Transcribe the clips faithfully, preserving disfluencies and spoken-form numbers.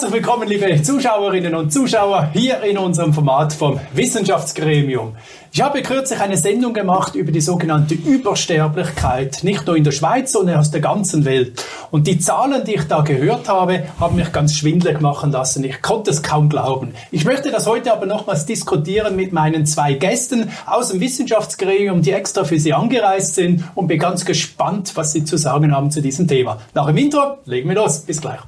Herzlich willkommen, liebe Zuschauerinnen und Zuschauer, hier in unserem Format vom Wissenschaftsgremium. Ich habe kürzlich eine Sendung gemacht über die sogenannte Übersterblichkeit, nicht nur in der Schweiz, sondern aus der ganzen Welt. Und die Zahlen, die ich da gehört habe, haben mich ganz schwindelig machen lassen. Ich konnte es kaum glauben. Ich möchte das heute aber nochmals diskutieren mit meinen zwei Gästen aus dem Wissenschaftsgremium, die extra für Sie angereist sind, und bin ganz gespannt, was Sie zu sagen haben zu diesem Thema. Nach dem Intro legen wir los. Bis gleich.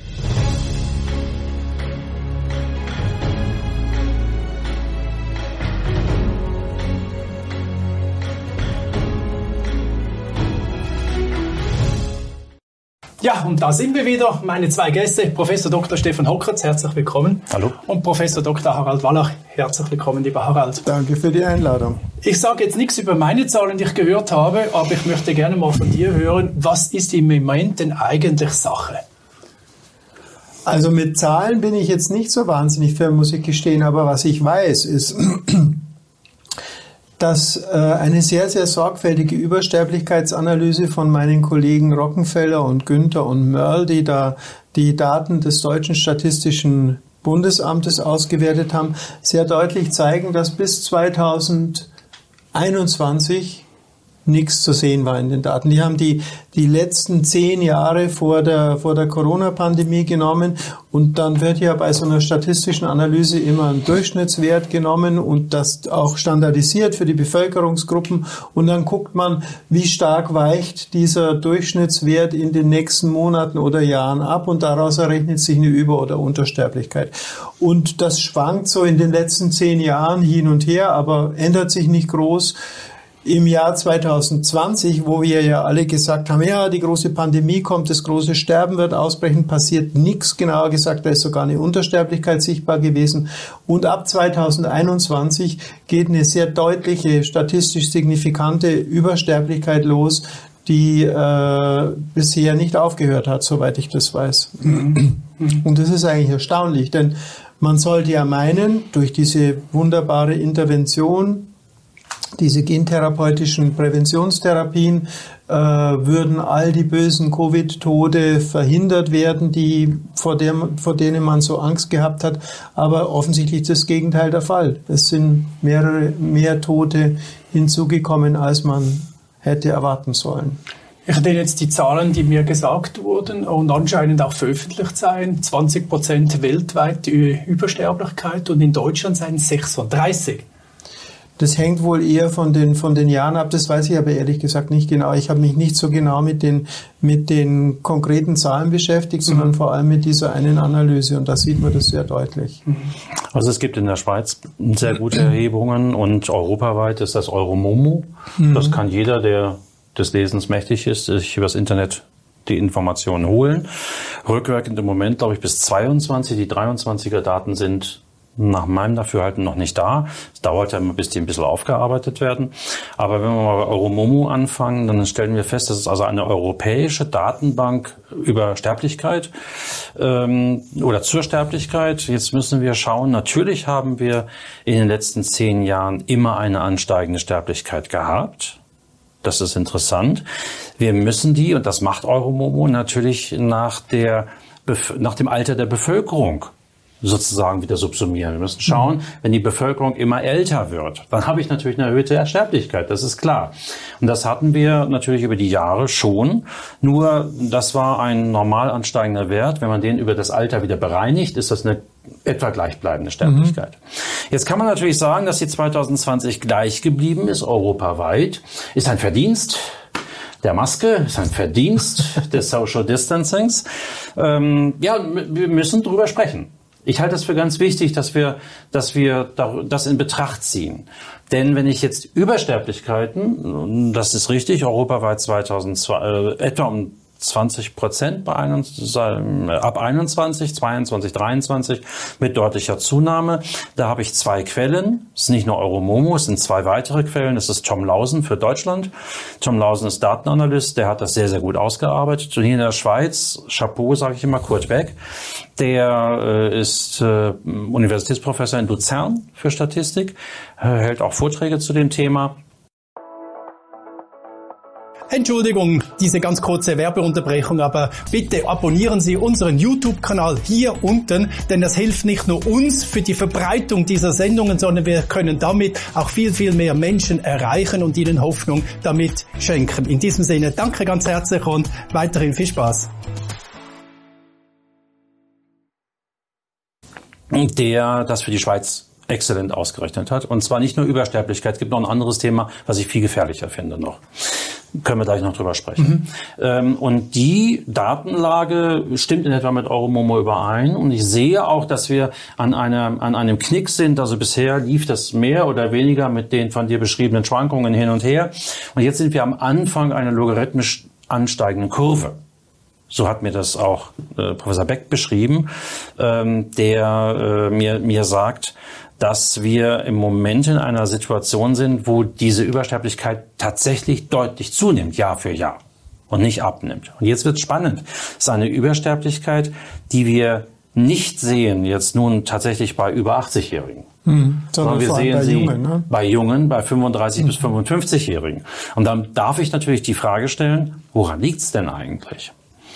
Ja, und da sind wir wieder, meine zwei Gäste, Professor Doktor Stefan Hockertz, herzlich willkommen. Hallo. Und Professor Doktor Harald Wallach, herzlich willkommen, lieber Harald. Danke für die Einladung. Ich sage jetzt nichts über meine Zahlen, die ich gehört habe, aber ich möchte gerne mal von dir hören, was ist im Moment denn eigentlich Sache? Also mit Zahlen bin ich jetzt nicht so wahnsinnig firm, muss ich gestehen, aber was ich weiß, ist, dass äh, eine sehr, sehr sorgfältige Übersterblichkeitsanalyse von meinen Kollegen Rockenfeller und Günther und Mörl, die da die Daten des Deutschen Statistischen Bundesamtes ausgewertet haben, sehr deutlich zeigen, dass bis zweitausendeinundzwanzig nichts zu sehen war in den Daten. Die haben die, die letzten zehn Jahre vor der, vor der Corona-Pandemie genommen, und dann wird ja bei so einer statistischen Analyse immer ein Durchschnittswert genommen und das auch standardisiert für die Bevölkerungsgruppen, und dann guckt man, wie stark weicht dieser Durchschnittswert in den nächsten Monaten oder Jahren ab, und daraus errechnet sich eine Über- oder Untersterblichkeit. Und das schwankt so in den letzten zehn Jahren hin und her, aber ändert sich nicht groß. Im Jahr zweitausendzwanzig, wo wir ja alle gesagt haben, ja, die große Pandemie kommt, das große Sterben wird ausbrechen, passiert nichts. Genauer gesagt, da ist sogar eine Untersterblichkeit sichtbar gewesen. Und ab zweitausendeinundzwanzig geht eine sehr deutliche, statistisch signifikante Übersterblichkeit los, die äh, bisher nicht aufgehört hat, soweit ich das weiß. Mhm. Und das ist eigentlich erstaunlich, denn man sollte ja meinen, durch diese wunderbare Intervention, diese gentherapeutischen Präventionstherapien, äh, würden all die bösen Covid-Tode verhindert werden, die vor, der, vor denen man so Angst gehabt hat. Aber offensichtlich ist das Gegenteil der Fall. Es sind mehrere, mehr Tote hinzugekommen, als man hätte erwarten sollen. Ich hatte jetzt die Zahlen, die mir gesagt wurden und anscheinend auch veröffentlicht seien. zwanzig Prozent weltweit die Übersterblichkeit, und in Deutschland seien sechsunddreißig. Das hängt wohl eher von den, von den Jahren ab, das weiß ich aber ehrlich gesagt nicht genau. Ich habe mich nicht so genau mit den, mit den konkreten Zahlen beschäftigt, mhm. sondern vor allem mit dieser einen Analyse, und da sieht man das sehr deutlich. Also es gibt in der Schweiz sehr gute Erhebungen, und europaweit ist das Euromomo. Mhm. Das kann jeder, der des Lesens mächtig ist, sich übers Internet die Informationen holen. Rückwirkend im Moment, glaube ich, bis zweiundzwanzig, die dreiundzwanziger Daten sind nach meinem Dafürhalten noch nicht da. Es dauert ja immer, bis die ein bisschen aufgearbeitet werden. Aber wenn wir mal bei Euromomo anfangen, dann stellen wir fest, das ist also eine europäische Datenbank über Sterblichkeit ähm, oder zur Sterblichkeit. Jetzt müssen wir schauen, natürlich haben wir in den letzten zehn Jahren immer eine ansteigende Sterblichkeit gehabt. Das ist interessant. Wir müssen die, und das macht Euromomo, natürlich nach der, nach dem Alter der Bevölkerung sozusagen wieder subsumieren. Wir müssen schauen, wenn die Bevölkerung immer älter wird, dann habe ich natürlich eine erhöhte Sterblichkeit, das ist klar. Und das hatten wir natürlich über die Jahre schon, nur das war ein normal ansteigender Wert. Wenn man den über das Alter wieder bereinigt, ist das eine etwa gleichbleibende Sterblichkeit. Mhm. Jetzt kann man natürlich sagen, dass die zweitausendzwanzig gleich geblieben ist, europaweit, ist ein Verdienst der Maske, ist ein Verdienst des Social Distancings. Ähm, ja, wir müssen drüber sprechen. Ich halte es für ganz wichtig, dass wir, dass wir das in Betracht ziehen. Denn wenn ich jetzt Übersterblichkeiten, das ist richtig, europaweit zweitausendzwei, äh, etwa um zwanzig Prozent bei ab einundzwanzig, zweiundzwanzig, dreiundzwanzig mit deutlicher Zunahme. Da habe ich zwei Quellen. Es ist nicht nur Euromomo, es sind zwei weitere Quellen. Es ist Tom Lausen für Deutschland. Tom Lausen ist Datenanalyst, der hat das sehr, sehr gut ausgearbeitet. Und hier in der Schweiz, Chapeau, sage ich immer, Kurt Beck, der äh, ist äh, Universitätsprofessor in Luzern für Statistik, äh, hält auch Vorträge zu dem Thema. Entschuldigung, diese ganz kurze Werbeunterbrechung, aber bitte abonnieren Sie unseren YouTube-Kanal hier unten, denn das hilft nicht nur uns für die Verbreitung dieser Sendungen, sondern wir können damit auch viel, viel mehr Menschen erreichen und ihnen Hoffnung damit schenken. In diesem Sinne, danke ganz herzlich und weiterhin viel Spaß. Der das für die Schweiz exzellent ausgerechnet hat. Und zwar nicht nur Übersterblichkeit, es gibt noch ein anderes Thema, was ich viel gefährlicher finde noch. Können wir gleich noch drüber sprechen. Mhm. Ähm, und die Datenlage stimmt in etwa mit Euromomo überein. Und ich sehe auch, dass wir an einer, an einem Knick sind. Also bisher lief das mehr oder weniger mit den von dir beschriebenen Schwankungen hin und her. Und jetzt sind wir am Anfang einer logarithmisch ansteigenden Kurve. So hat mir das auch äh, Professor Beck beschrieben, ähm, der äh, mir, mir sagt, dass wir im Moment in einer Situation sind, wo diese Übersterblichkeit tatsächlich deutlich zunimmt, Jahr für Jahr, und nicht abnimmt. Und jetzt wird spannend. Es ist eine Übersterblichkeit, die wir nicht sehen jetzt nun tatsächlich bei über achtzigjährigen. Hm, sondern wir sehen bei sie Jungen, ne? bei Jungen, bei fünfunddreißig- bis fünfundfünfzigjährigen. Und dann darf ich natürlich die Frage stellen, woran liegt's denn eigentlich?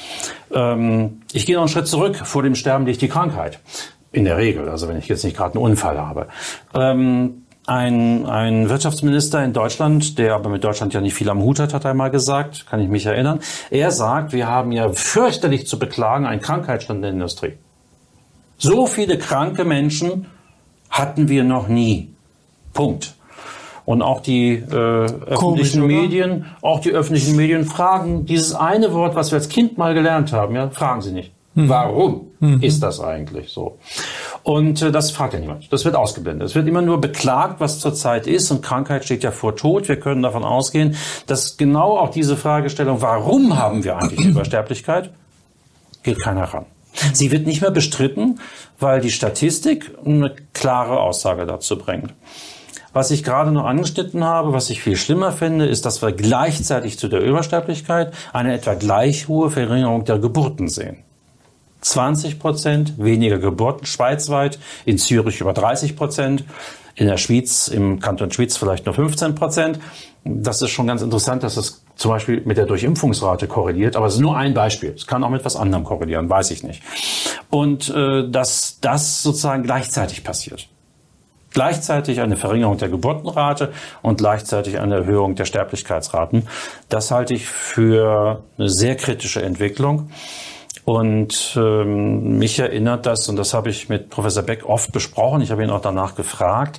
Ähm, ich gehe noch einen Schritt zurück. Vor dem Sterben liegt die Krankheit. In der Regel, also wenn ich jetzt nicht gerade einen Unfall habe. Ähm, ein, ein Wirtschaftsminister in Deutschland, der aber mit Deutschland ja nicht viel am Hut hat, hat einmal gesagt, kann ich mich erinnern. Er sagt, wir haben ja fürchterlich zu beklagen einen Krankheitsstand in der Industrie. So viele kranke Menschen hatten wir noch nie. Punkt. Und auch die äh, öffentlichen Komisch, Medien, auch die öffentlichen Medien fragen dieses eine Wort, was wir als Kind mal gelernt haben, ja, fragen sie nicht. Mhm. Warum mhm. ist das eigentlich so? Und äh, das fragt ja niemand. Das wird ausgeblendet. Es wird immer nur beklagt, was zurzeit ist. Und Krankheit steht ja vor Tod. Wir können davon ausgehen, dass genau auch diese Fragestellung, warum haben wir eigentlich Übersterblichkeit, geht keiner ran. Sie wird nicht mehr bestritten, weil die Statistik eine klare Aussage dazu bringt. Was ich gerade noch angeschnitten habe, was ich viel schlimmer finde, ist, dass wir gleichzeitig zu der Übersterblichkeit eine etwa gleich hohe Verringerung der Geburten sehen. zwanzig Prozent weniger Geburten schweizweit, in Zürich über dreißig Prozent, in der Schweiz, im Kanton Schwyz vielleicht nur fünfzehn Prozent. Das ist schon ganz interessant, dass das zum Beispiel mit der Durchimpfungsrate korreliert, aber es ist nur ein Beispiel. Es kann auch mit was anderem korrelieren, weiß ich nicht. Und äh, dass das sozusagen gleichzeitig passiert. Gleichzeitig eine Verringerung der Geburtenrate und gleichzeitig eine Erhöhung der Sterblichkeitsraten. Das halte ich für eine sehr kritische Entwicklung. Und ähm, mich erinnert das, und das habe ich mit Professor Beck oft besprochen, ich habe ihn auch danach gefragt,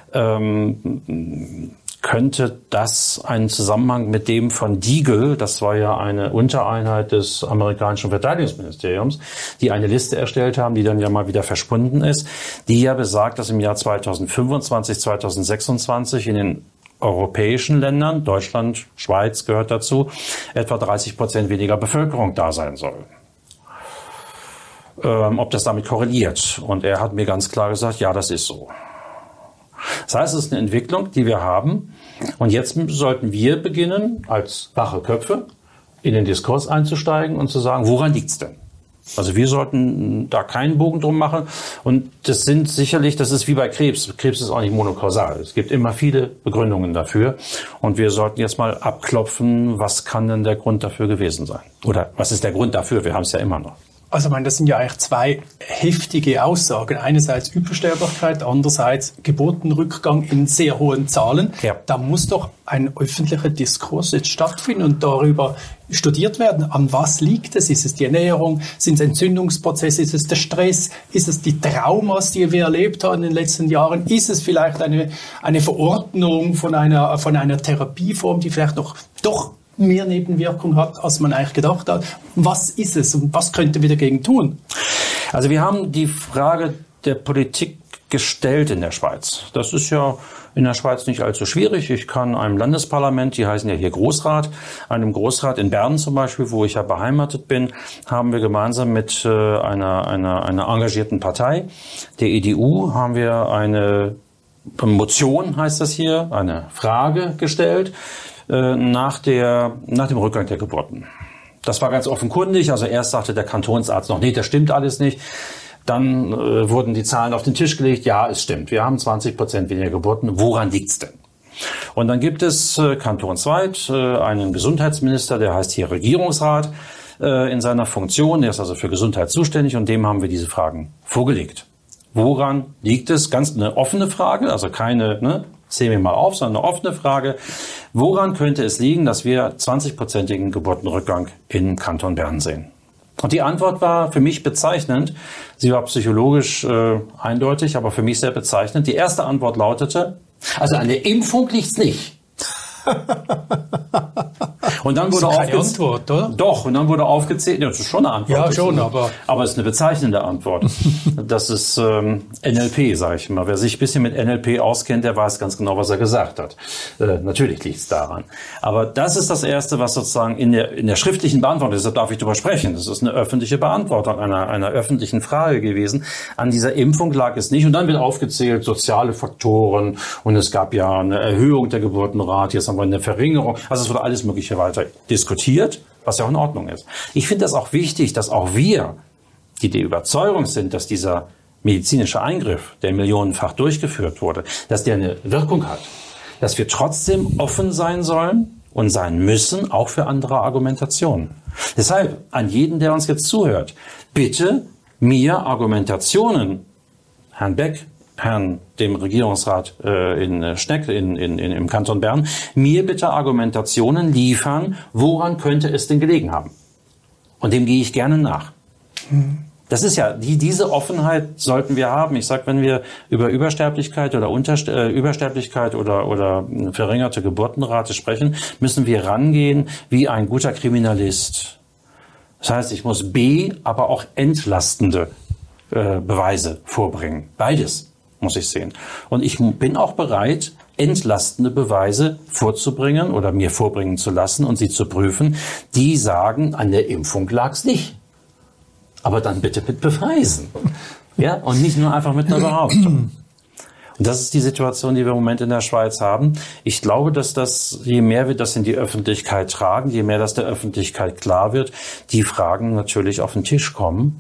ähm, könnte das einen Zusammenhang mit dem von Deagle, das war ja eine Untereinheit des amerikanischen Verteidigungsministeriums, die eine Liste erstellt haben, die dann ja mal wieder verschwunden ist, die ja besagt, dass im Jahr zweitausendfünfundzwanzig, zweitausendsechsundzwanzig in den europäischen Ländern, Deutschland, Schweiz gehört dazu, etwa dreißig Prozent weniger Bevölkerung da sein soll. Ähm, ob das damit korreliert. Und er hat mir ganz klar gesagt, ja, das ist so. Das heißt, es ist eine Entwicklung, die wir haben. Und jetzt sollten wir beginnen, als wache Köpfe, in den Diskurs einzusteigen und zu sagen, woran liegt's denn? Also wir sollten da keinen Bogen drum machen. Und das sind sicherlich, das ist wie bei Krebs. Krebs ist auch nicht monokausal. Es gibt immer viele Begründungen dafür. Und wir sollten jetzt mal abklopfen, was kann denn der Grund dafür gewesen sein? Oder was ist der Grund dafür? Wir haben es ja immer noch. Also, ich meine, das sind ja eigentlich zwei heftige Aussagen. Einerseits Übersterblichkeit, andererseits Geburtenrückgang in sehr hohen Zahlen. Ja. Da muss doch ein öffentlicher Diskurs jetzt stattfinden und darüber studiert werden. An was liegt es? Ist es die Ernährung? Sind es Entzündungsprozesse? Ist es der Stress? Ist es die Traumas, die wir erlebt haben in den letzten Jahren? Ist es vielleicht eine, eine Verordnung von einer, von einer Therapieform, die vielleicht noch doch mehr Nebenwirkung hat, als man eigentlich gedacht hat? Was ist es und was könnte wir dagegen tun? Also wir haben die Frage der Politik gestellt in der Schweiz. Das ist ja in der Schweiz nicht allzu schwierig. Ich kann einem Landesparlament, die heißen ja hier Großrat, einem Großrat in Bern zum Beispiel, wo ich ja beheimatet bin, haben wir gemeinsam mit äh, einer, einer, einer engagierten Partei, der E D U, haben wir eine Motion, heißt das hier, eine Frage gestellt, nach der, nach dem Rückgang der Geburten. Das war ganz offenkundig. Also erst sagte der Kantonsarzt noch, nee, das stimmt alles nicht. Dann äh, wurden die Zahlen auf den Tisch gelegt. Ja, es stimmt. Wir haben zwanzig Prozent weniger Geburten. Woran liegt's denn? Und dann gibt es äh, kantonsweit äh, einen Gesundheitsminister, der heißt hier Regierungsrat äh, in seiner Funktion. Der ist also für Gesundheit zuständig und dem haben wir diese Fragen vorgelegt. Woran liegt es? Ganz eine offene Frage, also keine, ne, zählen wir mal auf, sondern eine offene Frage. Woran könnte es liegen, dass wir zwanzig-prozentigen Geburtenrückgang im Kanton Bern sehen? Und die Antwort war für mich bezeichnend. Sie war psychologisch äh, eindeutig, aber für mich sehr bezeichnend. Die erste Antwort lautete, also an der Impfung liegt's nicht. Und dann wurde das ist keine aufgezählt, Antwort, oder? Doch, und dann wurde aufgezählt, ja, das ist schon eine Antwort. Ja, schon, aber... Aber es ist eine bezeichnende Antwort. Das ist ähm, N L P, sage ich mal. Wer sich ein bisschen mit N L P auskennt, der weiß ganz genau, was er gesagt hat. Äh, natürlich liegt es daran. Aber das ist das Erste, was sozusagen in der, in der schriftlichen Beantwortung, deshalb darf ich darüber sprechen, das ist eine öffentliche Beantwortung einer, einer öffentlichen Frage gewesen. An dieser Impfung lag es nicht. Und dann wird aufgezählt, soziale Faktoren, und es gab ja eine Erhöhung der Geburtenrate, jetzt haben wir eine Verringerung. Also es wurde alles Mögliche weiter diskutiert, was ja auch in Ordnung ist. Ich finde das auch wichtig, dass auch wir, die der Überzeugung sind, dass dieser medizinische Eingriff, der millionenfach durchgeführt wurde, dass der eine Wirkung hat, dass wir trotzdem offen sein sollen und sein müssen, auch für andere Argumentationen. Deshalb an jeden, der uns jetzt zuhört, bitte mir Argumentationen, Herrn Beck, Herrn dem Regierungsrat äh, in Schneck in, in, in, im Kanton Bern, mir bitte Argumentationen liefern, woran könnte es denn gelegen haben. Und dem gehe ich gerne nach. Mhm. Das ist ja, die, diese Offenheit sollten wir haben. Ich sage, wenn wir über Übersterblichkeit oder Unterst- äh, Übersterblichkeit oder, oder verringerte Geburtenrate sprechen, müssen wir rangehen wie ein guter Kriminalist. Das heißt, ich muss B, aber auch entlastende äh, Beweise vorbringen. Beides muss ich sehen. Und ich bin auch bereit, entlastende Beweise vorzubringen oder mir vorbringen zu lassen und sie zu prüfen, die sagen, an der Impfung lag's nicht. Aber dann bitte mit Beweisen. Ja, und nicht nur einfach mit einer Behauptung. Und das ist die Situation, die wir im Moment in der Schweiz haben. Ich glaube, dass das, je mehr wir das in die Öffentlichkeit tragen, je mehr das der Öffentlichkeit klar wird, die Fragen natürlich auf den Tisch kommen.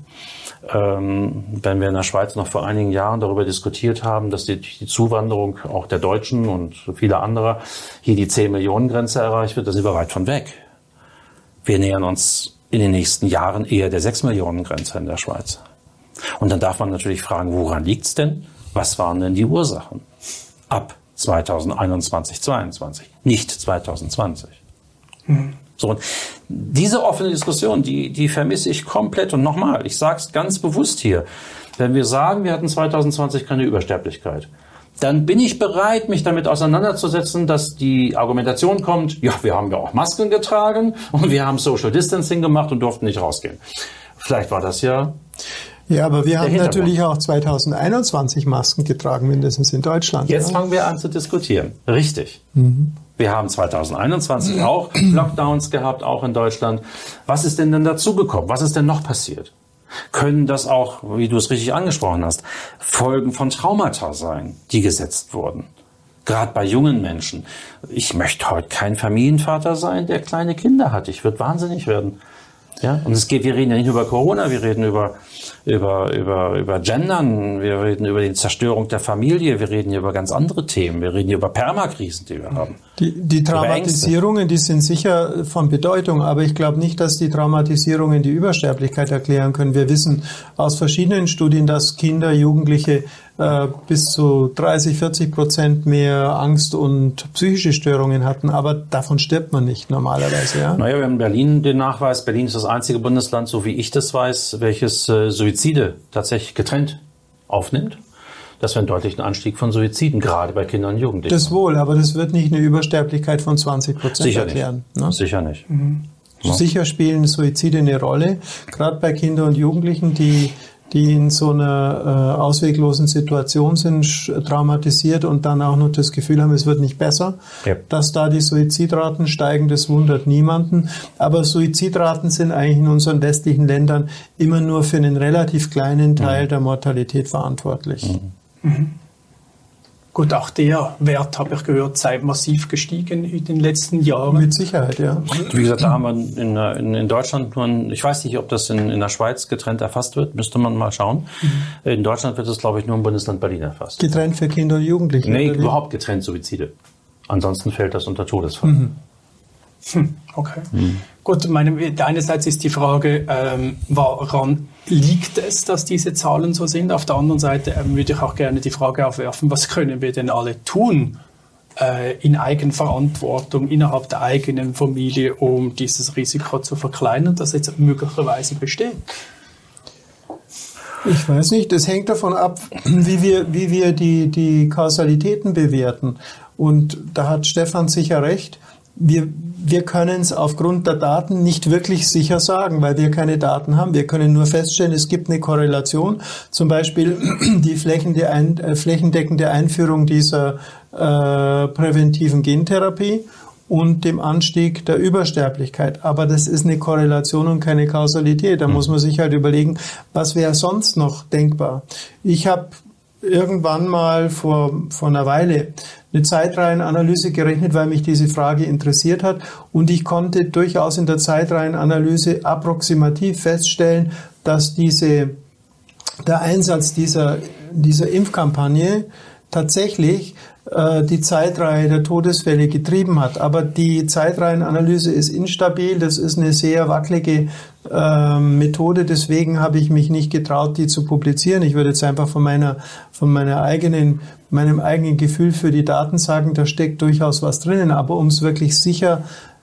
Ähm, wenn wir in der Schweiz noch vor einigen Jahren darüber diskutiert haben, dass die, die Zuwanderung auch der Deutschen und vieler anderer hier die zehn-Millionen-Grenze erreicht wird, da sind wir weit von weg. Wir nähern uns in den nächsten Jahren eher der sechs-Millionen-Grenze in der Schweiz. Und dann darf man natürlich fragen, woran liegt's denn? Was waren denn die Ursachen? Ab zweitausendeinundzwanzig, zweiundzwanzig, nicht zweitausendzwanzig. Mhm. So, und diese offene Diskussion, die, die vermisse ich komplett. Und nochmal, ich sage es ganz bewusst hier, wenn wir sagen, wir hatten zweitausendzwanzig keine Übersterblichkeit, dann bin ich bereit, mich damit auseinanderzusetzen, dass die Argumentation kommt, ja, wir haben ja auch Masken getragen und wir haben Social Distancing gemacht und durften nicht rausgehen. Vielleicht war das ja... Ja, aber wir haben natürlich auch zweitausendeinundzwanzig Masken getragen, mindestens in Deutschland. Jetzt ja. fangen wir an zu diskutieren. Richtig. Mhm. Wir haben zweitausendeinundzwanzig auch Lockdowns gehabt, auch in Deutschland. Was ist denn denn dazugekommen? Was ist denn noch passiert? Können das auch, wie du es richtig angesprochen hast, Folgen von Traumata sein, die gesetzt wurden? Gerade bei jungen Menschen. Ich möchte heute kein Familienvater sein, der kleine Kinder hat. Ich würde wahnsinnig werden. Ja, und es geht, wir reden ja nicht über Corona, wir reden über, über, über, über Gendern, wir reden über die Zerstörung der Familie, wir reden hier über ganz andere Themen, wir reden hier über Permakrisen, die wir haben. Die, die Traumatisierungen, die sind sicher von Bedeutung, aber ich glaube nicht, dass die Traumatisierungen die Übersterblichkeit erklären können. Wir wissen aus verschiedenen Studien, dass Kinder, Jugendliche äh, bis zu dreißig, vierzig Prozent mehr Angst und psychische Störungen hatten, aber davon stirbt man nicht normalerweise. Ja? Naja, wir haben in Berlin den Nachweis, Berlin ist das einzige Bundesland, so wie ich das weiß, welches äh, Suizide tatsächlich getrennt aufnimmt. Dass wir einen deutlichen Anstieg von Suiziden, gerade bei Kindern und Jugendlichen. Das wohl, aber das wird nicht eine Übersterblichkeit von zwanzig Prozent erklären. Nicht. Ne? Sicher nicht. Mhm. Ja. Sicher spielen Suizide eine Rolle, gerade bei Kindern und Jugendlichen, die die in so einer äh, ausweglosen Situation sind, traumatisiert und dann auch noch das Gefühl haben, es wird nicht besser. Ja. Dass da die Suizidraten steigen, das wundert niemanden. Aber Suizidraten sind eigentlich in unseren westlichen Ländern immer nur für einen relativ kleinen Teil mhm. der Mortalität verantwortlich. Mhm. Mhm. Gut, auch der Wert, habe ich gehört, sei massiv gestiegen in den letzten Jahren. Mit Sicherheit, ja. Wie gesagt, da haben wir in, in, in Deutschland nur, ein, ich weiß nicht, ob das in, in der Schweiz getrennt erfasst wird, müsste man mal schauen. Mhm. In Deutschland wird es, glaube ich, nur im Bundesland Berlin erfasst. Getrennt für Kinder und Jugendliche? Nee, überhaupt getrennt Suizide. Ansonsten fällt das unter Todesfall. Mhm. Hm, okay. Mhm. Gut, meine, einerseits ist die Frage, ähm, woran liegt es, dass diese Zahlen so sind? Auf der anderen Seite ähm, würde ich auch gerne die Frage aufwerfen, was können wir denn alle tun äh, in Eigenverantwortung innerhalb der eigenen Familie, um dieses Risiko zu verkleinern, das jetzt möglicherweise besteht? Ich weiß nicht, das hängt davon ab, wie wir, wie wir die, die Kausalitäten bewerten. Und da hat Stefan sicher recht. Wir, wir können es aufgrund der Daten nicht wirklich sicher sagen, weil wir keine Daten haben. Wir können nur feststellen, es gibt eine Korrelation. Zum Beispiel die flächendeckende Einführung dieser äh, präventiven Gentherapie und dem Anstieg der Übersterblichkeit. Aber das ist eine Korrelation und keine Kausalität. Da muss man sich halt überlegen, was wäre sonst noch denkbar. Ich habe irgendwann mal vor, vor einer Weile eine Zeitreihenanalyse gerechnet, weil mich diese Frage interessiert hat. Und ich konnte durchaus in der Zeitreihenanalyse approximativ feststellen, dass diese, der Einsatz dieser, dieser Impfkampagne tatsächlich äh, die Zeitreihe der Todesfälle getrieben hat. Aber die Zeitreihenanalyse ist instabil, das ist eine sehr wackelige äh, Methode, deswegen habe ich mich nicht getraut, die zu publizieren. Ich würde jetzt einfach von meiner, von meiner eigenen, meinem eigenen Gefühl für die Daten sagen, da steckt durchaus was drinnen, aber um es wirklich sicher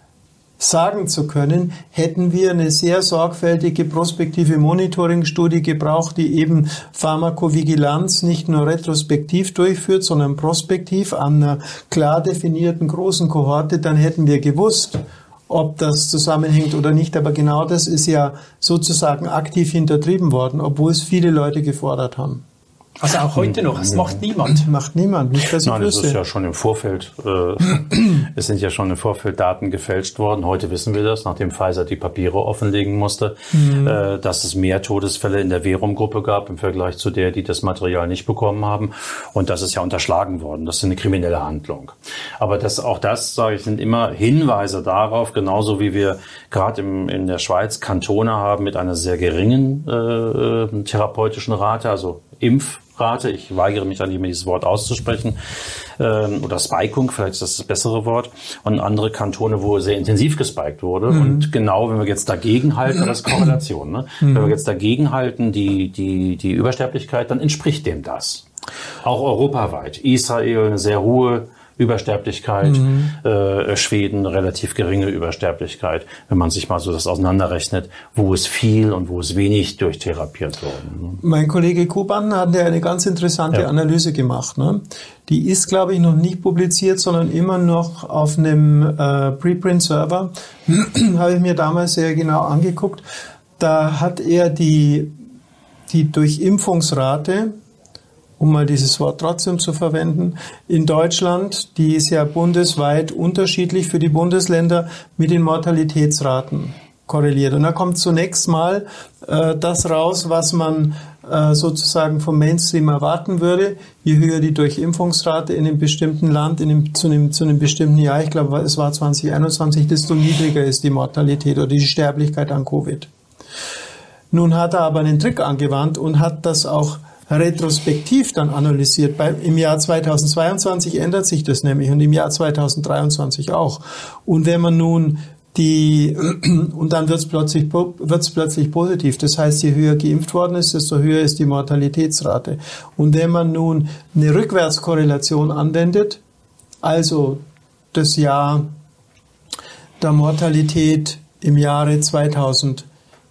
sagen zu können, hätten wir eine sehr sorgfältige prospektive Monitoringstudie gebraucht, die eben Pharmakovigilanz nicht nur retrospektiv durchführt, sondern prospektiv an einer klar definierten großen Kohorte, dann hätten wir gewusst, ob das zusammenhängt oder nicht. Aber genau das ist ja sozusagen aktiv hintertrieben worden, obwohl es viele Leute gefordert haben. Also auch heute noch, es macht niemand. Macht niemand, nicht dass ich Nein, es wüsste. ist ja schon im Vorfeld, äh, es sind ja schon im Vorfeld Daten gefälscht worden. Heute wissen wir das, nachdem Pfizer die Papiere offenlegen musste, mhm. äh, dass es mehr Todesfälle in der Verum-Gruppe gab im Vergleich zu der, die das Material nicht bekommen haben. Und das ist ja unterschlagen worden. Das ist eine kriminelle Handlung. Aber das, auch das, sage ich, sind immer Hinweise darauf, genauso wie wir gerade im, in der Schweiz Kantone haben mit einer sehr geringen äh, therapeutischen Rate, also Impfrate, ich weigere mich an dieses Wort auszusprechen, ähm, oder Spikung, vielleicht ist das das bessere Wort, und andere Kantone, wo sehr intensiv gespiked wurde. Mhm. Und genau, wenn wir jetzt dagegen halten, das ist Korrelation, ne? Mhm. Wenn wir jetzt dagegen halten, die, die, die Übersterblichkeit, dann entspricht dem das. Auch europaweit. Israel, eine sehr hohe Übersterblichkeit, mhm. äh, Schweden relativ geringe Übersterblichkeit, wenn man sich mal so das auseinanderrechnet, wo es viel und wo es wenig durchtherapiert wurde. Mein Kollege Kuban hat ja eine ganz interessante ja. Analyse gemacht. Ne? Die ist, glaube ich, noch nicht publiziert, sondern immer noch auf einem äh, Preprint-Server. Habe ich mir damals sehr genau angeguckt. Da hat er die, die Durchimpfungsrate, um mal dieses Wort trotzdem zu verwenden, in Deutschland, die ist ja bundesweit unterschiedlich für die Bundesländer, mit den Mortalitätsraten korreliert. Und da kommt zunächst mal äh, das raus, was man äh, sozusagen vom Mainstream erwarten würde. Je höher die Durchimpfungsrate in einem bestimmten Land, in einem, zu, einem, zu einem bestimmten Jahr, ich glaube, es war zwanzig einundzwanzig, desto niedriger ist die Mortalität oder die Sterblichkeit an Covid. Nun hat er aber einen Trick angewandt und hat das auch retrospektiv dann analysiert. Bei, im Jahr zweitausendzweiundzwanzig ändert sich das nämlich und im Jahr zweitausenddreiundzwanzig auch. Und wenn man nun die, und dann wird es plötzlich, wird's plötzlich positiv. Das heißt, je höher geimpft worden ist, desto höher ist die Mortalitätsrate. Und wenn man nun eine Rückwärtskorrelation anwendet, also das Jahr der Mortalität im Jahre zweitausendzwanzig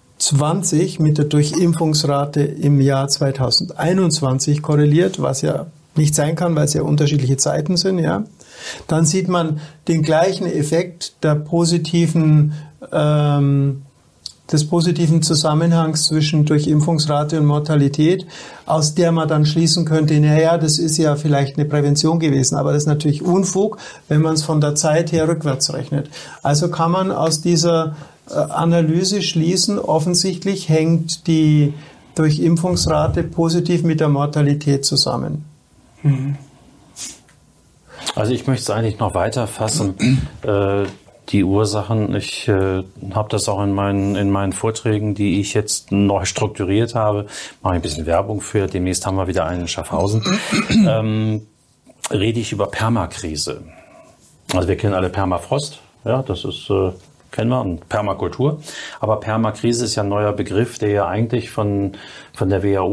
mit der Durchimpfungsrate im Jahr zweitausendeinundzwanzig korreliert, was ja nicht sein kann, weil es ja unterschiedliche Zeiten sind, ja, dann sieht man den gleichen Effekt der positiven, ähm, des positiven Zusammenhangs zwischen Durchimpfungsrate und Mortalität, aus der man dann schließen könnte, naja, das ist ja vielleicht eine Prävention gewesen, aber das ist natürlich Unfug, wenn man es von der Zeit her rückwärts rechnet. Also kann man aus dieser Analyse schließen, offensichtlich hängt die Durchimpfungsrate positiv mit der Mortalität zusammen. Mhm. Also ich möchte es eigentlich noch weiter fassen. äh, die Ursachen, ich äh, habe das auch in meinen, in meinen Vorträgen, die ich jetzt neu strukturiert habe, mache ich ein bisschen Werbung für, demnächst haben wir wieder einen in Schaffhausen, ähm, rede ich über Permakrise. Also wir kennen alle Permafrost, ja, das ist, äh, kennen wir, und Permakultur. Aber Permakrise ist ja ein neuer Begriff, der ja eigentlich von, von der W H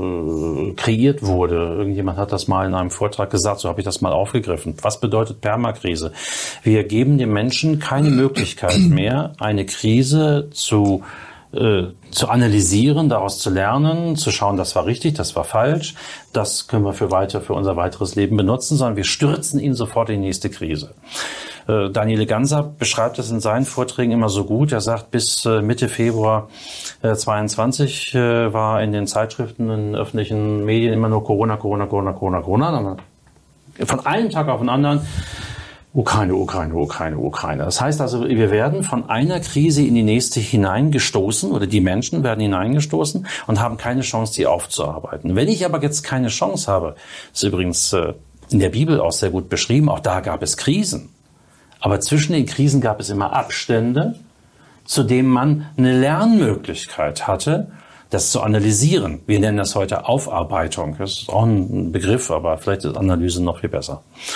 O äh, kreiert wurde. Irgendjemand hat das mal in einem Vortrag gesagt, so habe ich das mal aufgegriffen. Was bedeutet Permakrise? Wir geben den Menschen keine Möglichkeit mehr, eine Krise zu äh, zu analysieren, daraus zu lernen, zu schauen, das war richtig, das war falsch, das können wir für weiter, für unser weiteres Leben benutzen, sondern wir stürzen ihn sofort in die nächste Krise. Äh, Daniele Ganser beschreibt es in seinen Vorträgen immer so gut. Er sagt, bis äh, Mitte Februar äh, zweiundzwanzig äh, war in den Zeitschriften, in öffentlichen Medien immer nur Corona, Corona, Corona, Corona, Corona. Von einem Tag auf den anderen Ukraine, Ukraine, Ukraine, Ukraine. Das heißt also, wir werden von einer Krise in die nächste hineingestoßen oder die Menschen werden hineingestoßen und haben keine Chance, die aufzuarbeiten. Wenn ich aber jetzt keine Chance habe, das ist übrigens in der Bibel auch sehr gut beschrieben, auch da gab es Krisen. Aber zwischen den Krisen gab es immer Abstände, zu denen man eine Lernmöglichkeit hatte, das zu analysieren. Wir nennen das heute Aufarbeitung. Das ist auch ein Begriff, aber vielleicht ist Analyse noch viel besser.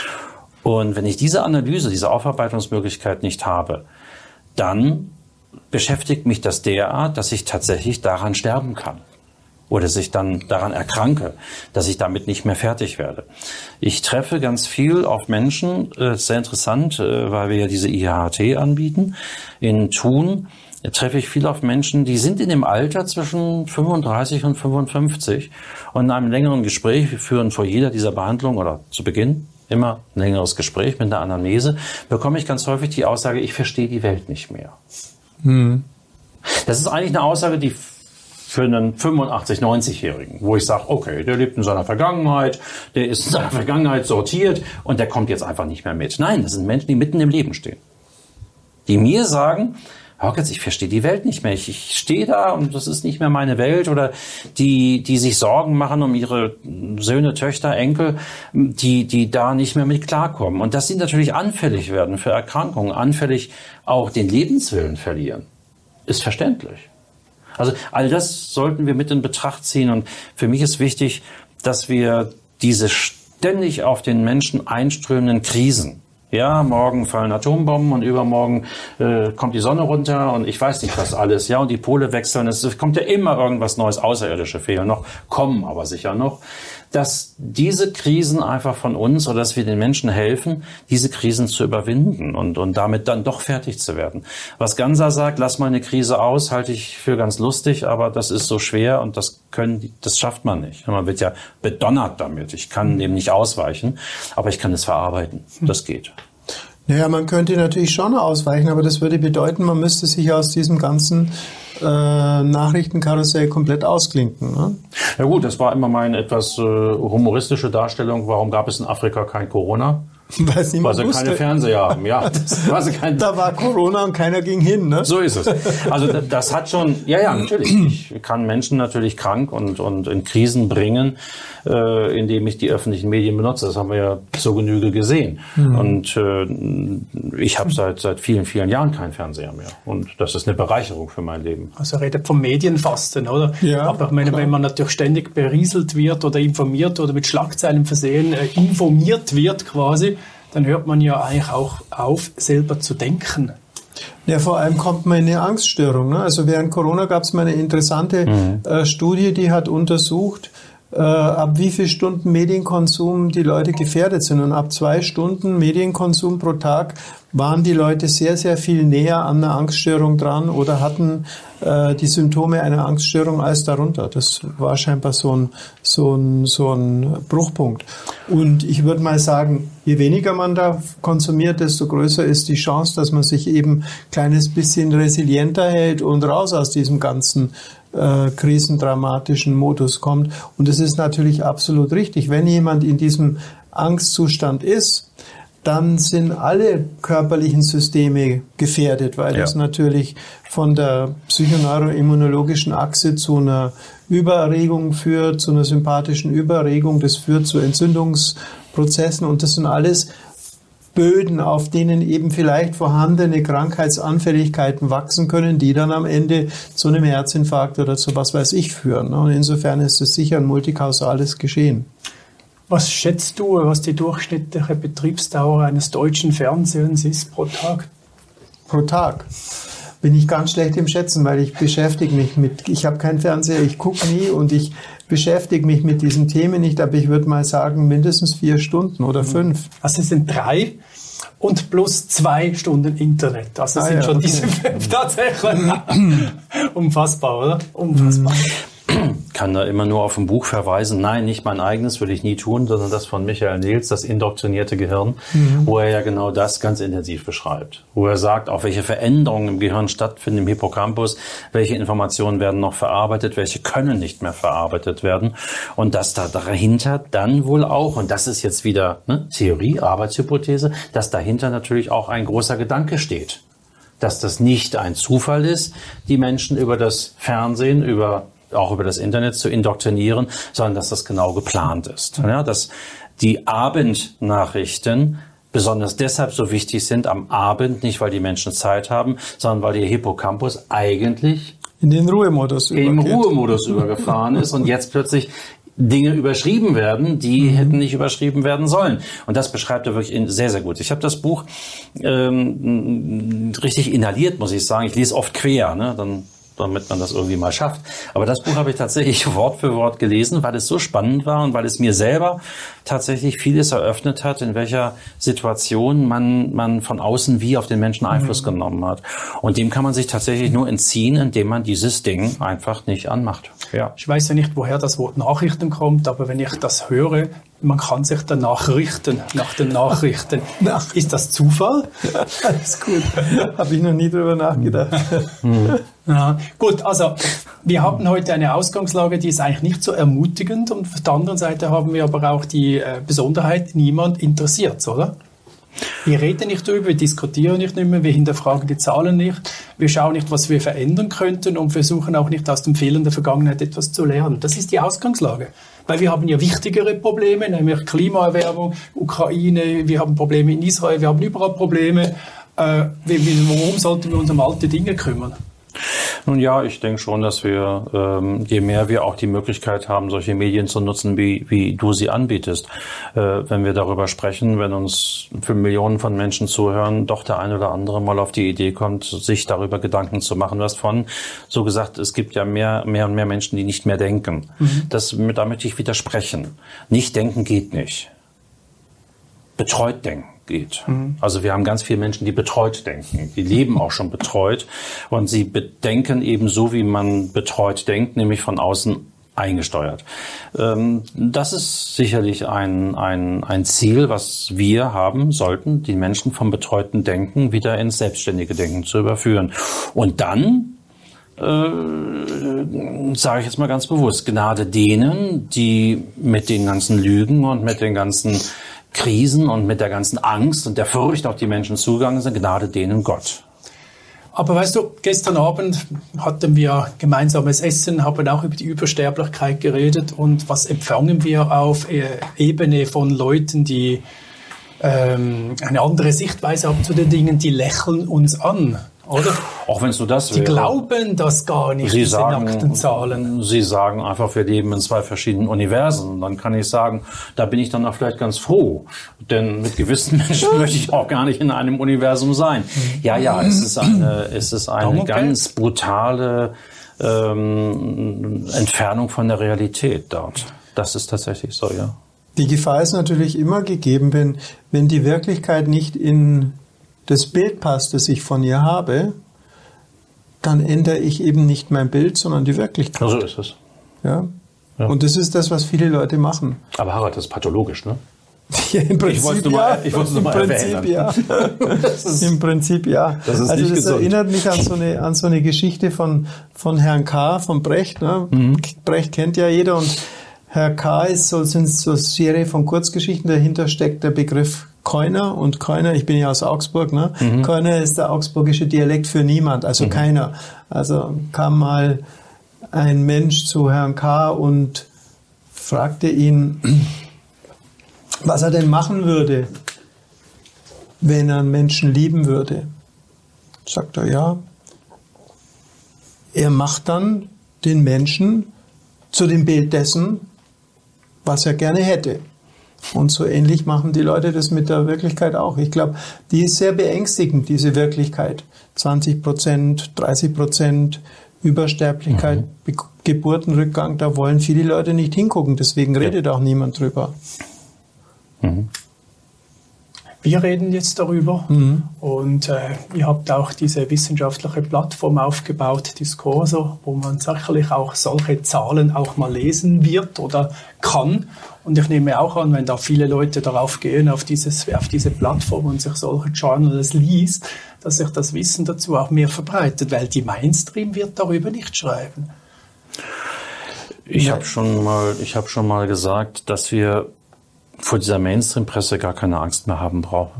Und wenn ich diese Analyse, diese Aufarbeitungsmöglichkeit nicht habe, dann beschäftigt mich das derart, dass ich tatsächlich daran sterben kann. Oder dass ich dann daran erkranke, dass ich damit nicht mehr fertig werde. Ich treffe ganz viel auf Menschen, äh, sehr interessant, äh, weil wir ja diese I H T anbieten. In Thun äh, treffe ich viel auf Menschen, die sind in dem Alter zwischen fünfunddreißig und fünfundfünfzig und in einem längeren Gespräch, wir führen vor jeder dieser Behandlung oder zu Beginn immer ein längeres Gespräch mit einer Anamnese, bekomme ich ganz häufig die Aussage, ich verstehe die Welt nicht mehr. Hm. Das ist eigentlich eine Aussage, die für einen fünfundachtzig-, neunzigjährigen, wo ich sage, okay, der lebt in seiner Vergangenheit, der ist in seiner Vergangenheit sortiert und der kommt jetzt einfach nicht mehr mit. Nein, das sind Menschen, die mitten im Leben stehen. Die mir sagen, Hawkins, ich verstehe die Welt nicht mehr. Ich, ich stehe da und das ist nicht mehr meine Welt. Oder die, die sich Sorgen machen um ihre Söhne, Töchter, Enkel, die, die da nicht mehr mit klarkommen. Und dass sie natürlich anfällig werden für Erkrankungen, anfällig auch den Lebenswillen verlieren, ist verständlich. Also all das sollten wir mit in Betracht ziehen. Und für mich ist wichtig, dass wir diese ständig auf den Menschen einströmenden Krisen, ja, morgen fallen Atombomben und übermorgen äh, kommt die Sonne runter und ich weiß nicht was alles, ja, und die Pole wechseln, es kommt ja immer irgendwas Neues, Außerirdische fehlen noch, kommen aber sicher noch, dass diese Krisen einfach von uns oder dass wir den Menschen helfen, diese Krisen zu überwinden und, und damit dann doch fertig zu werden. Was Ganser sagt, lass mal eine Krise aus, halte ich für ganz lustig, aber das ist so schwer und das können, das schafft man nicht. Man wird ja bedonnert damit. Ich kann dem nicht ausweichen, aber ich kann es verarbeiten. Das geht. Naja, man könnte natürlich schon ausweichen, aber das würde bedeuten, man müsste sich aus diesem ganzen äh, Nachrichtenkarussell komplett ausklinken. Ne? Ja gut, das war immer meine etwas äh, humoristische Darstellung. Warum gab es in Afrika kein Corona? Weil sie keine Fernseher haben, ja. Weil sie kein da war Corona und keiner ging hin, ne? So ist es. Also das hat schon, ja, ja, natürlich. Ich kann Menschen natürlich krank und, und in Krisen bringen, äh, indem ich die öffentlichen Medien benutze. Das haben wir ja zur Genüge gesehen. Mhm. Und äh, ich habe seit seit vielen, vielen Jahren keinen Fernseher mehr. Und das ist eine Bereicherung für mein Leben. Also redet vom Medienfasten, oder? Ja, aber ich meine, wenn man natürlich ständig berieselt wird oder informiert oder mit Schlagzeilen versehen, äh, informiert wird quasi, dann hört man ja eigentlich auch auf, selber zu denken. Ja, vor allem kommt man in eine Angststörung. Ne? Also während Corona gab es mal eine interessante mhm. äh, Studie, die hat untersucht, äh, ab wie viel Stunden Medienkonsum die Leute gefährdet sind. Und ab zwei Stunden Medienkonsum pro Tag waren die Leute sehr, sehr viel näher an einer Angststörung dran oder hatten äh, die Symptome einer Angststörung als darunter. Das war scheinbar so ein, so ein, so ein Bruchpunkt. Und ich würde mal sagen, je weniger man da konsumiert, desto größer ist die Chance, dass man sich eben ein kleines bisschen resilienter hält und raus aus diesem ganzen äh, krisendramatischen Modus kommt. Und es ist natürlich absolut richtig. Wenn jemand in diesem Angstzustand ist, dann sind alle körperlichen Systeme gefährdet, weil ja. das natürlich von der psychoneuroimmunologischen Achse zu einer Übererregung führt, zu einer sympathischen Übererregung. Das führt zu Entzündungsprozessen und das sind alles Böden, auf denen eben vielleicht vorhandene Krankheitsanfälligkeiten wachsen können, die dann am Ende zu einem Herzinfarkt oder zu was weiß ich führen. Und insofern ist es sicher ein multikausales Geschehen. Was schätzt du, was die durchschnittliche Betriebsdauer eines deutschen Fernsehens ist pro Tag? Pro Tag bin ich ganz schlecht im Schätzen, weil ich beschäftige mich mit, ich habe keinen Fernseher, ich gucke nie und ich beschäftige mich mit diesen Themen nicht, aber ich würde mal sagen, mindestens vier Stunden oder fünf. Also es sind drei und plus zwei Stunden Internet. Also Ah sind ja, schon okay. diese fünf tatsächlich unfassbar, oder? Unfassbar. Kann da immer nur auf ein Buch verweisen. Nein, nicht mein eigenes, will ich nie tun, sondern das von Michael Nehls, das indoktrinierte Gehirn, mhm. wo er ja genau das ganz intensiv beschreibt. Wo er sagt, auch welche Veränderungen im Gehirn stattfinden, im Hippocampus, welche Informationen werden noch verarbeitet, welche können nicht mehr verarbeitet werden. Und dass da dahinter dann wohl auch, und das ist jetzt wieder ne, Theorie, Arbeitshypothese, dass dahinter natürlich auch ein großer Gedanke steht. Dass das nicht ein Zufall ist, die Menschen über das Fernsehen, über auch über das Internet zu indoktrinieren, sondern dass das genau geplant ist. Ja, dass die Abendnachrichten besonders deshalb so wichtig sind am Abend, nicht weil die Menschen Zeit haben, sondern weil ihr Hippocampus eigentlich in den Ruhemodus im übergeht. Ruhemodus übergefahren ist und jetzt plötzlich Dinge überschrieben werden, die mhm. hätten nicht überschrieben werden sollen. Und das beschreibt er wirklich sehr, sehr gut. Ich habe das Buch ähm, richtig inhaliert, muss ich sagen. Ich lese oft quer, ne? Dann damit man das irgendwie mal schafft. Aber das Buch habe ich tatsächlich Wort für Wort gelesen, weil es so spannend war und weil es mir selber tatsächlich vieles eröffnet hat, in welcher Situation man man von außen wie auf den Menschen Einfluss mhm. genommen hat. Und dem kann man sich tatsächlich nur entziehen, indem man dieses Ding einfach nicht anmacht. Ja. Ich weiß ja nicht, woher das Wort Nachrichten kommt, aber wenn ich das höre, man kann sich danach richten, nach den Nachrichten. Nach. Ist das Zufall? Alles gut. Habe ich noch nie drüber nachgedacht. Mhm. Ja, gut, also wir haben heute eine Ausgangslage, die ist eigentlich nicht so ermutigend und auf der anderen Seite haben wir aber auch die äh, Besonderheit, niemand interessiert, oder? Wir reden nicht darüber, wir diskutieren nicht mehr, wir hinterfragen die Zahlen nicht, wir schauen nicht, was wir verändern könnten und versuchen auch nicht aus dem Fehlern der Vergangenheit etwas zu lernen. Das ist die Ausgangslage. Weil wir haben ja wichtigere Probleme, nämlich Klimaerwärmung, Ukraine, wir haben Probleme in Israel, wir haben überall Probleme. Äh, warum sollten wir uns um alte Dinge kümmern? Nun ja, ich denke schon, dass wir, ähm, je mehr wir auch die Möglichkeit haben, solche Medien zu nutzen, wie, wie du sie anbietest, äh, wenn wir darüber sprechen, wenn uns für Millionen von Menschen zuhören, doch der eine oder andere mal auf die Idee kommt, sich darüber Gedanken zu machen. Du hast von so gesagt, es gibt ja mehr, mehr und mehr Menschen, die nicht mehr denken. Mhm. Das, da möchte ich widersprechen. Nicht denken geht nicht. Betreut denken geht. Mhm. Also wir haben ganz viele Menschen, die betreut denken. Die leben auch schon betreut und sie bedenken eben so, wie man betreut denkt, nämlich von außen eingesteuert. Ähm, das ist sicherlich ein, ein, ein Ziel, was wir haben sollten, die Menschen vom betreuten Denken wieder ins selbstständige Denken zu überführen. Und dann Äh, sage ich jetzt mal ganz bewusst, Gnade denen, die mit den ganzen Lügen und mit den ganzen Krisen und mit der ganzen Angst und der Furcht auf die Menschen zugegangen sind, Gnade denen Gott. Aber weißt du, gestern Abend hatten wir gemeinsames Essen, haben auch über die Übersterblichkeit geredet und was empfangen wir auf Ebene von Leuten, die ähm, eine andere Sichtweise haben zu den Dingen, die lächeln uns an. Oder? Auch wenn es nur das wäre. Die wäre. glauben das gar nicht, Sie diese sagen, nackten Zahlen. Sie sagen einfach, wir leben in zwei verschiedenen Universen. Und dann kann ich sagen, da bin ich dann auch vielleicht ganz froh. Denn mit gewissen Menschen möchte ich auch gar nicht in einem Universum sein. Ja, ja, es ist eine, es ist eine ganz brutale ähm, Entfernung von der Realität dort. Das ist tatsächlich so, ja. Die Gefahr ist natürlich immer gegeben, wenn, wenn die Wirklichkeit nicht in das Bild passt, das ich von ihr habe, dann ändere ich eben nicht mein Bild, sondern die Wirklichkeit. Ja, so ist es. Ja? Ja. Und das ist das, was viele Leute machen. Aber Harald, das ist pathologisch, ne? Ja, im Prinzip ich wollte ja. Mal, ich wollte nur Im mal Prinzip erwähnen. ja. ist, Im Prinzip ja. Das ist also nicht das gesund. Erinnert mich an so eine an so eine Geschichte von von Herrn K. von Brecht. Ne? Mhm. Brecht kennt ja jeder und Herr K. ist so sind so eine Serie von Kurzgeschichten. Dahinter steckt der Begriff Keuner und Keuner, ich bin ja aus Augsburg, ne? Mhm. Keuner ist der augsburgische Dialekt für niemand, also mhm. keiner. Also kam mal ein Mensch zu Herrn K. und fragte ihn, was er denn machen würde, wenn er einen Menschen lieben würde. Sagt er, ja, er macht dann den Menschen zu dem Bild dessen, was er gerne hätte. Und so ähnlich machen die Leute das mit der Wirklichkeit auch. Ich glaube, die ist sehr beängstigend, diese Wirklichkeit. zwanzig Prozent, dreißig Prozent Übersterblichkeit, mhm. Geburtenrückgang, da wollen viele Leute nicht hingucken. Deswegen redet ja. auch niemand drüber. Mhm. Wir reden jetzt darüber mhm. und äh, ihr habt auch diese wissenschaftliche Plattform aufgebaut, Discorso, wo man sicherlich auch solche Zahlen auch mal lesen wird oder kann. Und ich nehme auch an, wenn da viele Leute darauf gehen, auf, dieses, auf diese Plattform und sich solche Journals liest, dass sich das Wissen dazu auch mehr verbreitet, weil die Mainstream wird darüber nicht schreiben. Ich habe schon mal, ich habe schon mal gesagt, dass wir vor dieser Mainstream-Presse gar keine Angst mehr haben brauchen.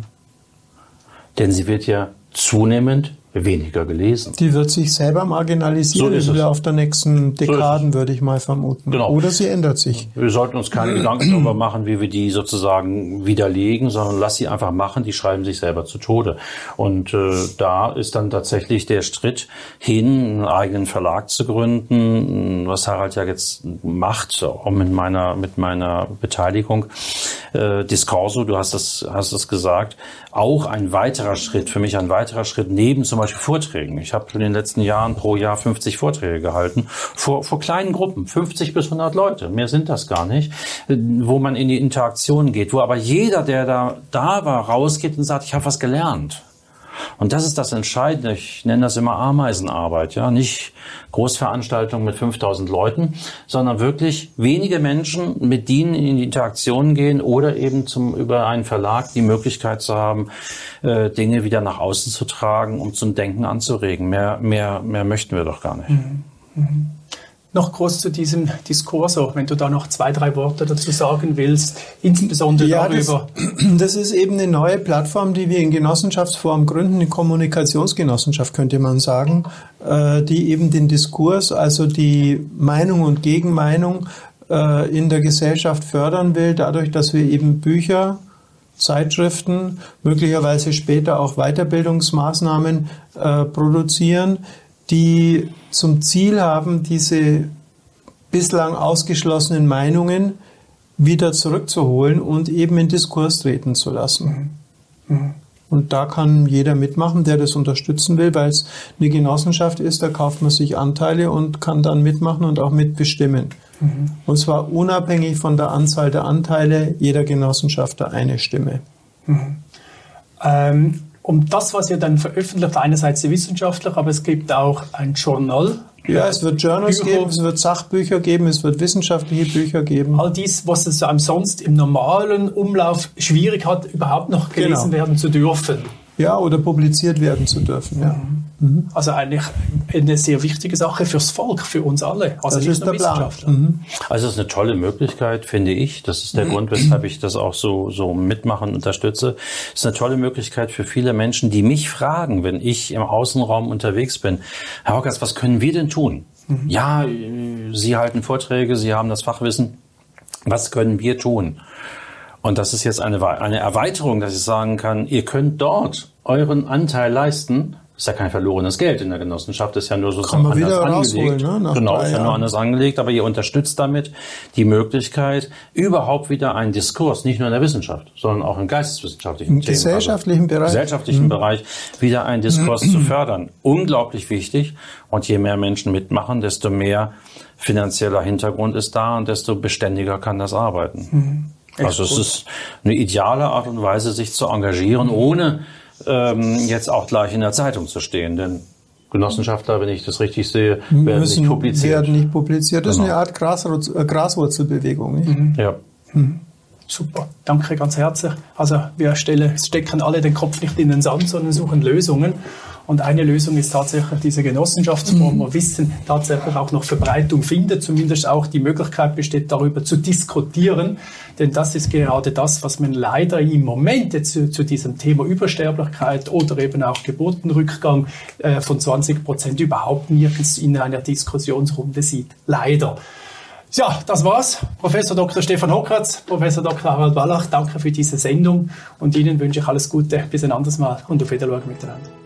Denn sie wird ja zunehmend weniger gelesen. Die wird sich selber marginalisieren so im Laufe der nächsten Dekaden, so würde ich mal vermuten. Genau. Oder sie ändert sich. Wir sollten uns keine Gedanken darüber machen, wie wir die sozusagen widerlegen, sondern lass sie einfach machen, die schreiben sich selber zu Tode. Und äh, da ist dann tatsächlich der Schritt hin, einen eigenen Verlag zu gründen, was Harald ja jetzt macht, auch mit meiner, mit meiner Beteiligung. Äh, Discorso, du hast das, hast das gesagt, auch ein weiterer Schritt, für mich ein weiterer Schritt neben zum Beispiel Vorträgen. Ich habe in den letzten Jahren pro Jahr fünfzig Vorträge gehalten, vor, vor kleinen Gruppen, fünfzig bis hundert Leute, mehr sind das gar nicht, wo man in die Interaktion geht, wo aber jeder, der da, da war, rausgeht und sagt, ich habe was gelernt. Und das ist das Entscheidende. Ich nenne das immer Ameisenarbeit, ja, nicht Großveranstaltungen mit fünftausend Leuten, sondern wirklich wenige Menschen, mit denen in die Interaktion gehen oder eben zum über einen Verlag die Möglichkeit zu haben, äh, Dinge wieder nach außen zu tragen, um zum Denken anzuregen. Mehr, mehr, mehr möchten wir doch gar nicht. Mhm. Mhm. Noch kurz zu diesem Discorso, wenn du da noch zwei, drei Worte dazu sagen willst, insbesondere ja, darüber. Das, das ist eben eine neue Plattform, die wir in Genossenschaftsform gründen, eine Kommunikationsgenossenschaft könnte man sagen, äh, die eben den Diskurs, also die Meinung und Gegenmeinung äh, in der Gesellschaft fördern will, dadurch, dass wir eben Bücher, Zeitschriften, möglicherweise später auch Weiterbildungsmaßnahmen äh, produzieren, die zum Ziel haben, diese bislang ausgeschlossenen Meinungen wieder zurückzuholen und eben in Diskurs treten zu lassen. Mhm. Und da kann jeder mitmachen, der das unterstützen will, weil es eine Genossenschaft ist, da kauft man sich Anteile und kann dann mitmachen und auch mitbestimmen. Mhm. Und zwar unabhängig von der Anzahl der Anteile, jeder Genossenschafter eine Stimme. Mhm. Ähm Um das, was ihr dann veröffentlicht, einerseits die Wissenschaftler, aber es gibt auch ein Journal. Ja, es wird Journals Bücher geben, es wird Sachbücher geben, es wird wissenschaftliche Bücher geben. All dies, was es einem sonst im normalen Umlauf schwierig hat, überhaupt noch gelesen genau. werden zu dürfen. Ja, oder publiziert werden zu dürfen, ja. Mhm. Also eigentlich eine sehr wichtige Sache fürs Volk, für uns alle. Also das nicht ist nur der Plan. Wissenschaftler. Mhm. Also es ist eine tolle Möglichkeit, finde ich. Das ist der mhm. Grund, weshalb ich das auch so, so mitmachen unterstütze. Es ist eine tolle Möglichkeit für viele Menschen, die mich fragen, wenn ich im Außenraum unterwegs bin. Herr Hockers, was können wir denn tun? Mhm. Ja, Sie halten Vorträge, Sie haben das Fachwissen. Was können wir tun? Und das ist jetzt eine, eine Erweiterung, dass ich sagen kann, ihr könnt dort euren Anteil leisten. Das ist ja kein verlorenes Geld in der Genossenschaft, das ist ja nur sozusagen anders angelegt. Ne? Genau, ist ja nur anders angelegt, aber ihr unterstützt damit die Möglichkeit, überhaupt wieder einen Diskurs, nicht nur in der Wissenschaft, sondern auch im geisteswissenschaftlichen Im Themen, gesellschaftlichen also Bereich, gesellschaftlichen mhm. Bereich, wieder einen Diskurs mhm. zu fördern. Unglaublich wichtig. Und je mehr Menschen mitmachen, desto mehr finanzieller Hintergrund ist da und desto beständiger kann das arbeiten. Mhm. Also es ist eine ideale Art und Weise, sich zu engagieren, ohne ähm, jetzt auch gleich in der Zeitung zu stehen. Denn Genossenschaftler, wenn ich das richtig sehe, werden Müssen, nicht publiziert. werden nicht publiziert. Das genau. ist eine Art Graswurz- äh, Graswurzelbewegung. Nicht? Mhm. Ja. Mhm. Super, danke ganz herzlich. Also wir stellen, stecken alle den Kopf nicht in den Sand, sondern suchen Lösungen. Und eine Lösung ist tatsächlich diese Genossenschaftsform, wo Wissen tatsächlich auch noch Verbreitung findet, zumindest auch die Möglichkeit besteht, darüber zu diskutieren. Denn das ist gerade das, was man leider im Moment jetzt zu, zu diesem Thema Übersterblichkeit oder eben auch Geburtenrückgang äh, von zwanzig Prozent überhaupt nirgends in einer Diskussionsrunde sieht. Leider. Ja, das war's. Professor Doktor Stefan Hockertz, Professor Doktor Harald Wallach, danke für diese Sendung und Ihnen wünsche ich alles Gute. Bis ein anderes Mal und auf Wiedersehen miteinander.